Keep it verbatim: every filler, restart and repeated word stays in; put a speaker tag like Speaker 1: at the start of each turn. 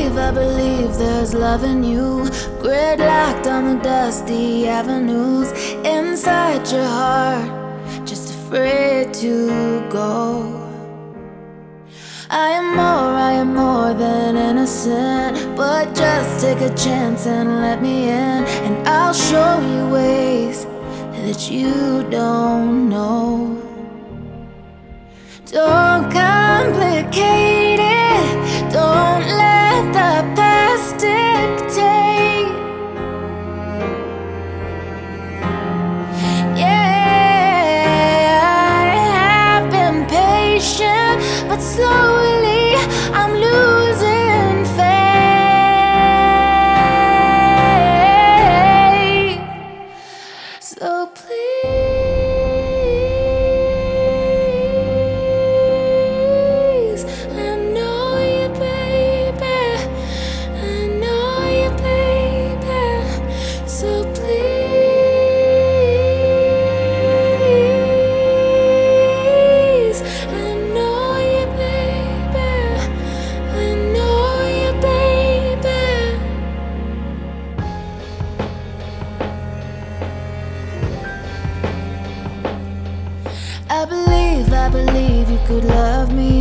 Speaker 1: believe, I believe there's love in you. Gridlocked on the dusty avenues inside your heart, just afraid to go. I am more, I am more than innocent, but just take a chance and let me in, and I'll show you ways that you don't know. Don't complicate it, don't let the past dictate. Yeah, I have been patient, but slowly I'm losing faith. So please, I know you, baby, I know you, baby. So please, I know you, baby, I know you, baby. I believe, I believe you could love me